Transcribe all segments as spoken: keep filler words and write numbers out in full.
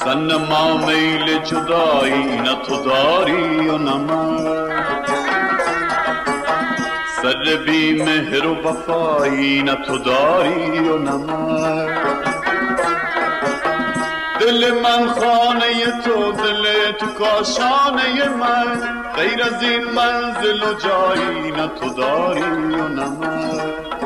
صنما میل جدایی نه تو داری و نه من، سر بی مهر و وفایی نه تو داری و نه من. دل من خانه تو، دل تو کاشانه من، غیر از این منزل و جایی نه تو داری و نه من.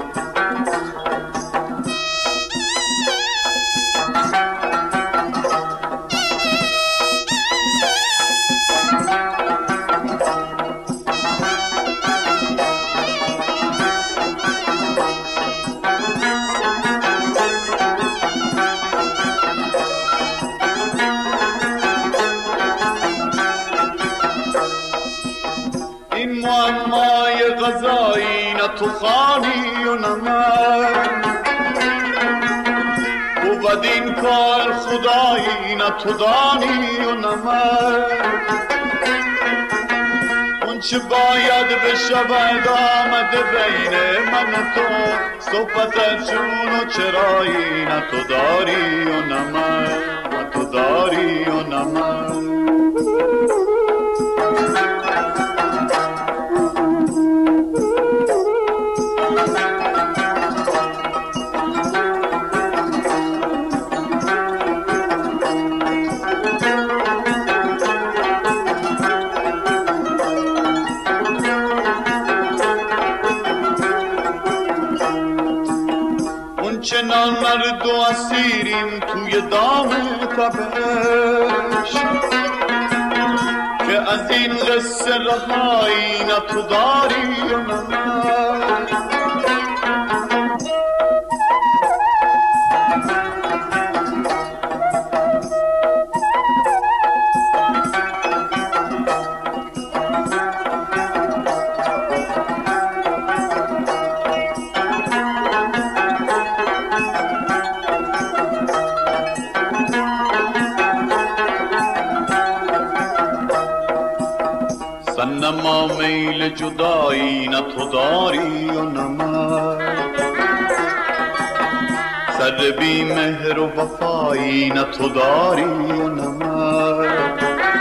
معمای غذایی نه تو خانی و نه من، بود این کار خدایی نه تو دانی و نه من. اون چه باید بشود آمده بین من و تو، صحبت چون و چرایی نه تو داری و نه من، نه تو داری و نه من. چنان مرد و اسیریم توی دام تبش، که از این قصه رهایی نه تو داری و نه من. صنما میل جدایی نه تو داری و نه من، سر بی مهر و وفایی نه تو داری و نه من.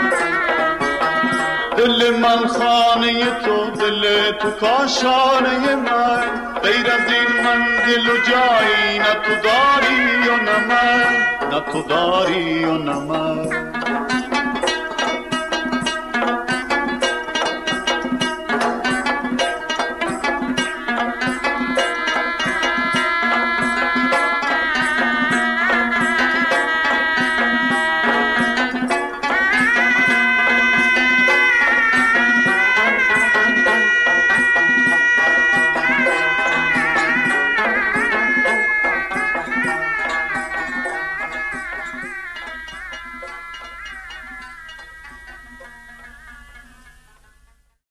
دل من خانه تو، دل تو کاشانه من، غیر از این منزل و جایی نه تو داری و نه من، نه تو داری و نه من.